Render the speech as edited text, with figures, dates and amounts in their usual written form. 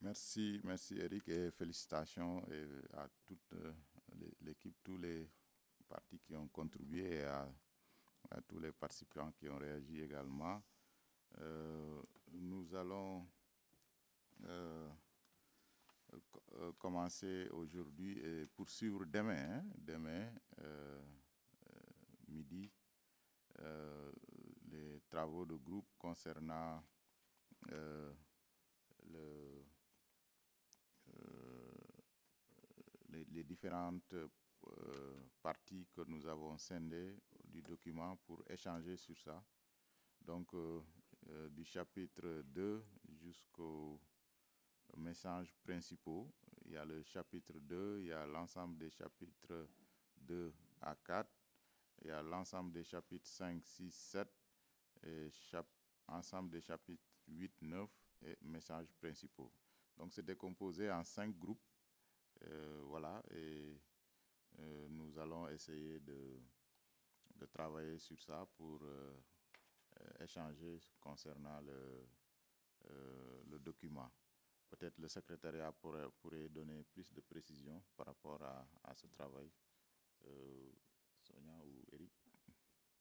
Merci Eric et félicitations à toute l'équipe, tous les partis qui ont contribué et à tous les participants qui ont réagi également. Nous allons commencer aujourd'hui et poursuivre demain, midi, les travaux de groupe concernant le, les différentes parties que nous avons scindées du document pour échanger sur ça. Donc, du chapitre 2 jusqu'aux messages principaux. Il y a le chapitre 2, il y a l'ensemble des chapitres 2 à 4, il y a l'ensemble des chapitres 5, 6, 7, et ensemble des chapitres 8, 9 et messages principaux. Donc, c'est décomposé en 5 groupes. Voilà, et nous allons essayer de travailler sur ça pour échanger concernant le document. Peut-être le secrétariat pourrait donner plus de précision par rapport à ce travail. Sonia ou Eric?